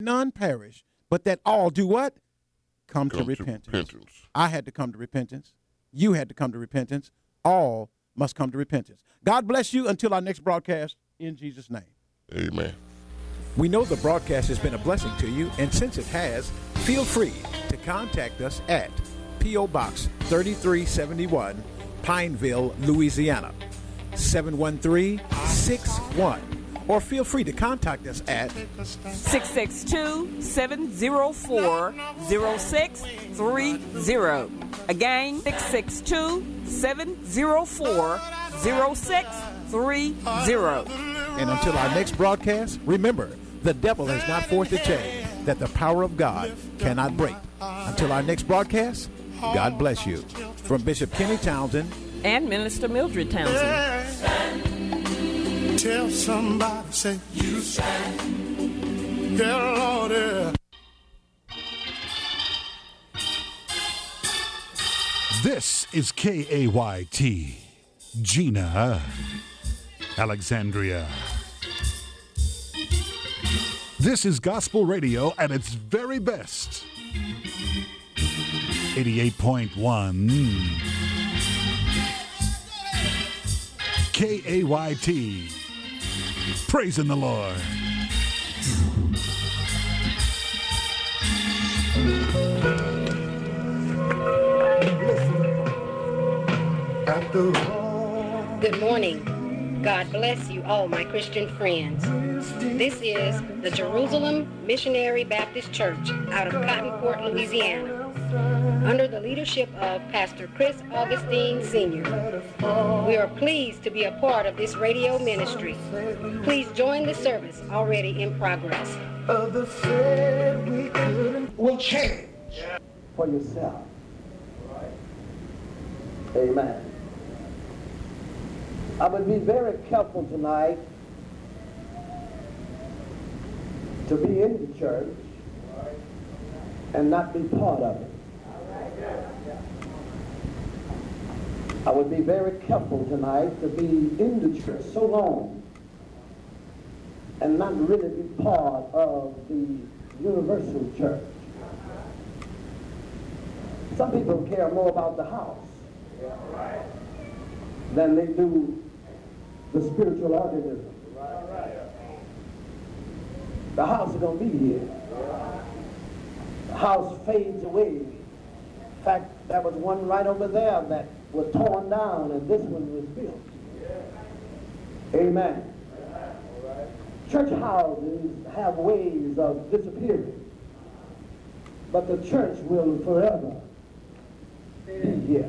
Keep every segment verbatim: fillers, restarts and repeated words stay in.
none perish, but that all do what? Come, Come to, to repentance. repentance. I had to come to repentance. You had to come to repentance. All must come to repentance. God bless you until our next broadcast, in Jesus' name. Amen. We know the broadcast has been a blessing to you, and since it has, feel free to contact us at P O. Box thirty-three seventy-one, Pineville, Louisiana, seven one three six one. Or feel free to contact us at six six two, seven zero four, zero six three zero. Again, six six two, seven zero four, zero six three zero. And until our next broadcast, remember, the devil has not forced a chain that the power of God cannot break. Until our next broadcast, God bless you. From Bishop Kenny Townsend and Minister Mildred Townsend. Tell somebody, say, you stand. Yeah, Lord, yeah. This is K A Y T, Gina, Alexandria. This is gospel radio at its very best. eighty-eight point one K A Y T. Praising the Lord. Good morning. God bless you all, my Christian friends. This is the Jerusalem Missionary Baptist Church out of Cotton Port, Louisiana, under the leadership of Pastor Chris Augustine Senior We are pleased to be a part of this radio ministry. Please join the service already in progress. Will change for yourself. Amen. I would be very careful tonight to be in the church and not be part of it. I would be very careful tonight to be in the church so long and not really be part of the universal church. Some people care more about the house than they do the spiritual organism. The house is going to be here. The house fades away. In fact, there was one right over there that was torn down and this one was built. Amen. Church houses have ways of disappearing, but the church will forever be here.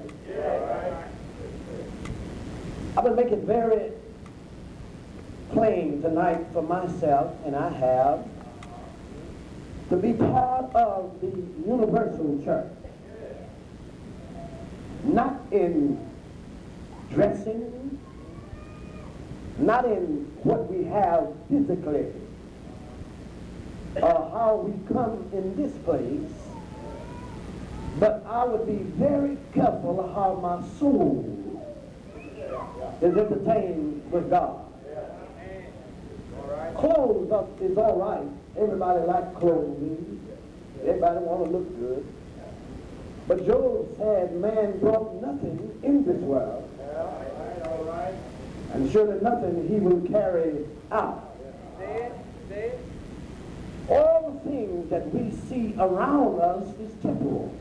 I will make it very plain tonight for myself, and I have, to be part of the universal church. Not in dressing, not in what we have physically, or how we come in this place, but I would be very careful how my soul is entertained with God. Clothes is all right. Everybody likes clothing. Everybody want to look good. But Job said, man brought nothing in this world, and surely nothing he will carry out. All the things that we see around us is temporal.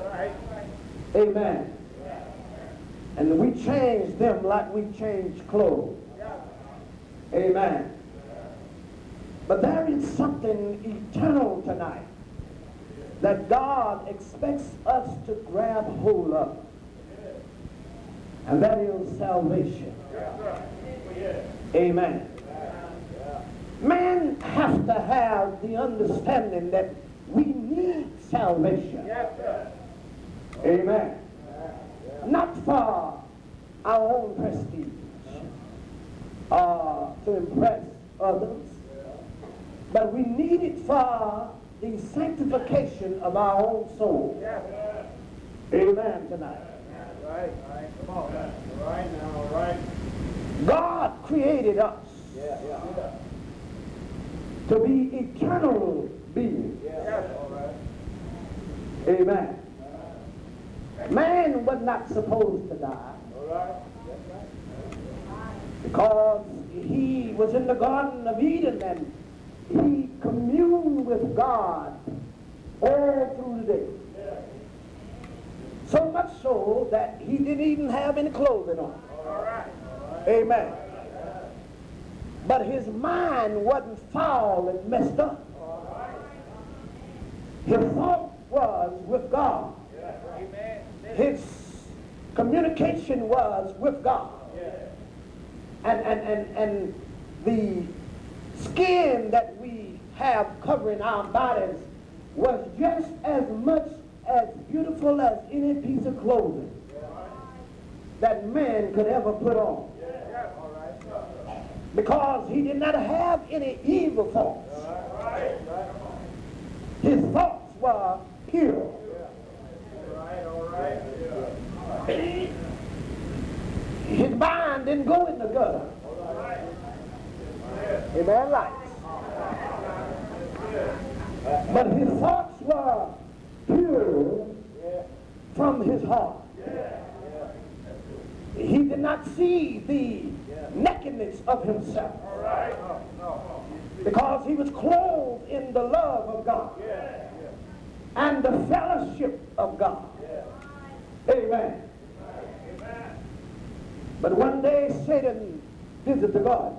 Amen. And we change them like we change clothes. Amen. But there is something eternal tonight that God expects us to grab hold of. And that is salvation. Amen. Man has to have the understanding that we need salvation. Amen. Not for our own prestige or to impress others, but we need it for the sanctification of our own soul. Amen tonight. Right, right, come on. All right now, all right. God created us Yeah, yeah. to be eternal beings. Amen. Man was not supposed to die because he was in the Garden of Eden and he communed with God all through the day. So much so that he didn't even have any clothing on. Amen. But his mind wasn't foul and messed up. His thought was with God. His communication was with God. And, and, and, and the skin that we have covering our bodies was just as much as beautiful as any piece of clothing that man could ever put on. Because he did not have any evil thoughts. His thoughts were pure. His mind didn't go in the gutter. Amen, lights. But his thoughts were pure from his heart. He did not see the nakedness of himself because he was clothed in the love of God and the fellowship of God. Amen. But one day Satan visited the garden.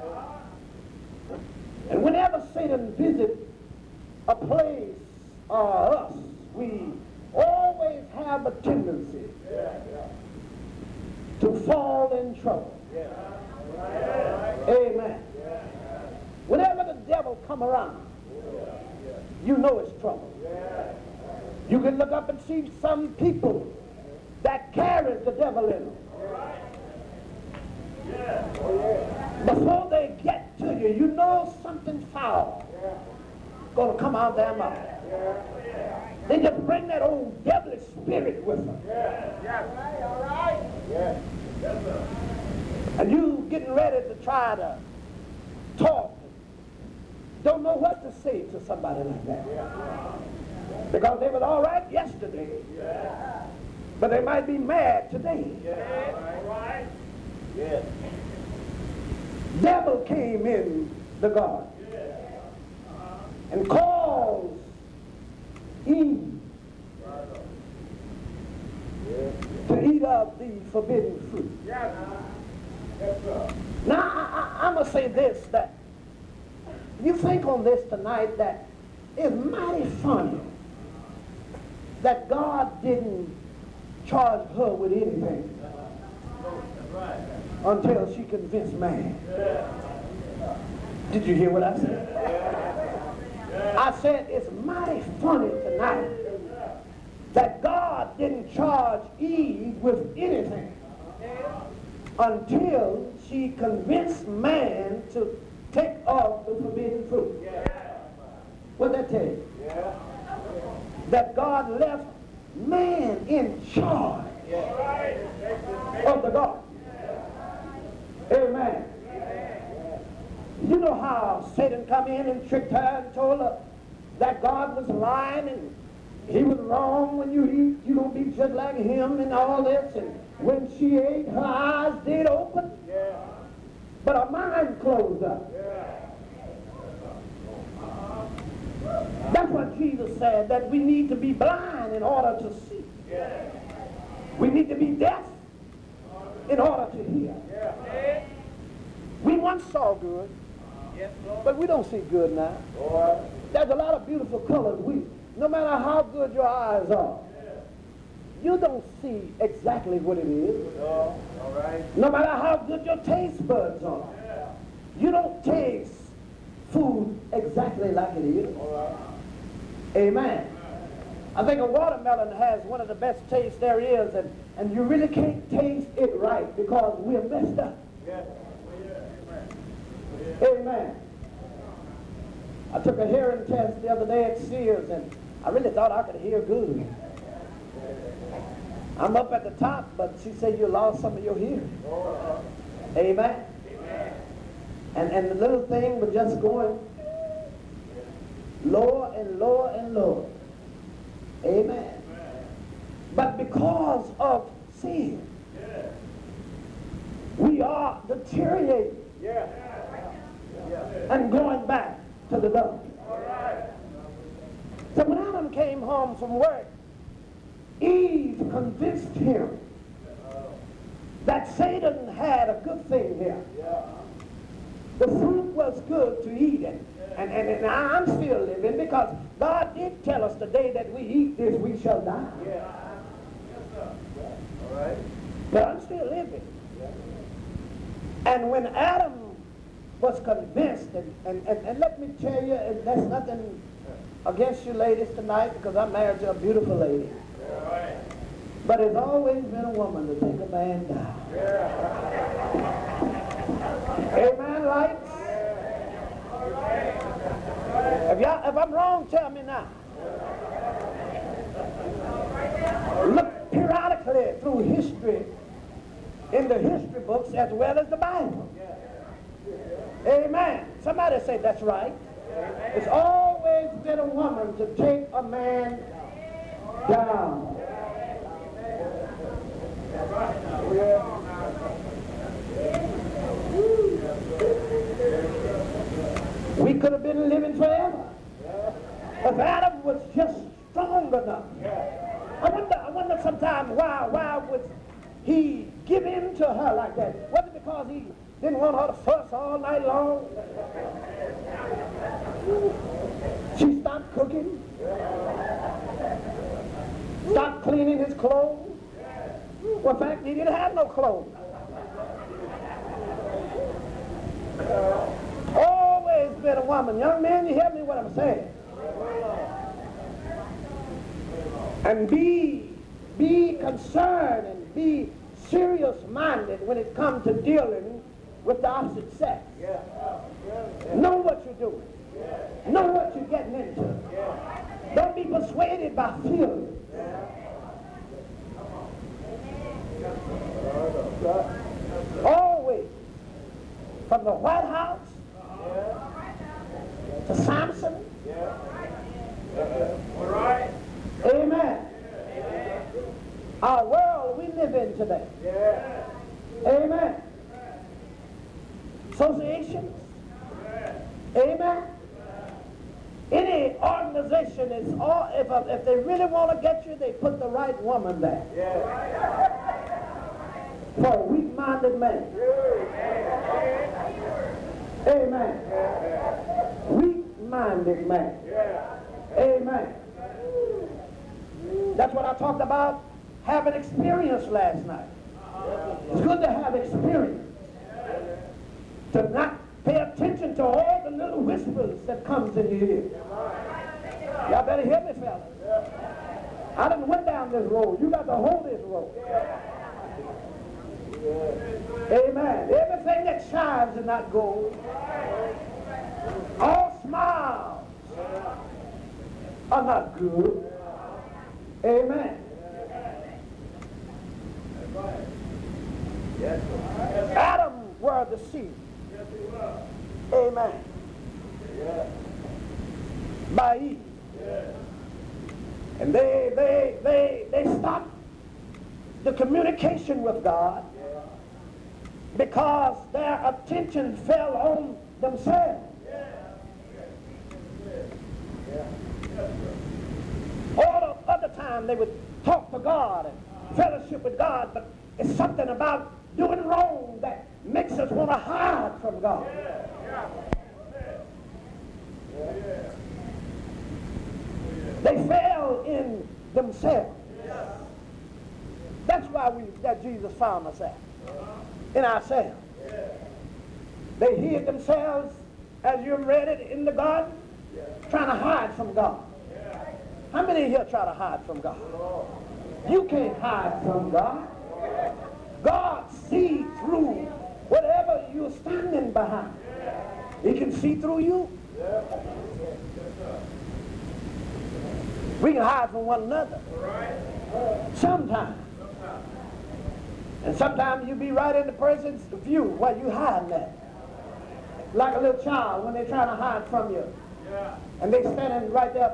And whenever Satan visits a place or us, we always have a tendency to fall in trouble. Amen. Whenever the devil come around, you know it's trouble. You can look up and see some people that carries the devil in them. Before they get to you, you know something foul going to come out their mouth. They just bring that old devilish spirit with them. And you getting ready to try to talk. Don't know what to say to somebody like that. Because they was all right yesterday. But they might be mad today. Devil came in the garden and caused Eve to eat of the forbidden fruit. Now, I, I, I'm going to say this, that you think on this tonight that it's mighty funny that God didn't charge her with anything until she convinced man. Did you hear what I said? I said it's mighty funny tonight that God didn't charge Eve with anything until she convinced man to take off the forbidden fruit. What'd that tell you? That God left man in charge of the garden. Amen. You know how Satan come in and tricked her and told her that God was lying and he was wrong when you eat, you're going to be just like him and all this. And when she ate, her eyes did open, but her mind closed up. That's what Jesus said, that we need to be blind in order to see. We need to be deaf in order to hear. We once saw good, but we don't see good now. There's a lot of beautiful colors. We, no matter how good your eyes are, you don't see exactly what it is. No matter how good your taste buds are, you don't taste food exactly like it is. Amen. I think a watermelon has one of the best tastes there is, and, and you really can't taste it right because we're messed up. Amen. I took a hearing test the other day at Sears, and I really thought I could hear good. I'm up at the top, but she said you lost some of your hearing. Amen. And, and the little thing was just going lower and lower and lower. Amen. But because of sin, we are deteriorating and going back to the dust. So when Adam came home from work, Eve convinced him that Satan had a good thing here. The fruit was good to eat it. And, and, and I'm still living because God did tell us the day that we eat this, we shall die. But I'm still living. And when Adam was convinced, and, and, and, and let me tell you, and that's nothing against you ladies tonight because I'm married to a beautiful lady. But it's always been a woman to take a man down. Amen, lights? If, y'all, if I'm wrong, tell me now. Look periodically through history, in the history books as well as the Bible. Amen. Somebody say that's right. It's always been a woman to take a man down. We could have been living forever if Adam was just strong enough. I wonder, I wonder sometimes why, why would he give in to her like that? Was it because he didn't want her to fuss all night long? She stopped cooking, stopped cleaning his clothes. Well, in fact, he didn't have no clothes. Always been a woman. Young man, you hear me what I'm saying? And be, be concerned and be serious-minded when it comes to dealing with the opposite sex. Know what you're doing. Know what you're getting into. Don't be persuaded by feelings. Always, from the White House to Samson. Amen. Our world we live in today. Amen. Associations. Amen. Any organization is all, if, if they really want to get you, they put the right woman there. For a weak-minded man. Amen. Weak-minded man. Amen. That's what I talked about having experience last night. It's good to have experience. To not pay attention to all the little whispers that comes in your ear. Y'all better hear me, fellas. I done went down this road. You got to hold this road. Amen. Everything that shines is not gold. All smiles are not good. Amen. Adam were the seed. Amen. By Eve. And they they they they stopped the communication with God because their attention fell on themselves. All the other time they would talk to God and fellowship with God, but it's something about doing wrong that makes us want to hide from God. They fell in themselves. That's why we that Jesus found us at. In ourselves. They hid themselves, as you read it, in the garden, trying to hide from God. How many here try to hide from God? You can't hide from God. God sees through whatever you're standing behind. He can see through you. We can hide from one another. Sometimes. And sometimes you be right in the person's view while you hiding that. Like a little child when they're trying to hide from you. And they standing right there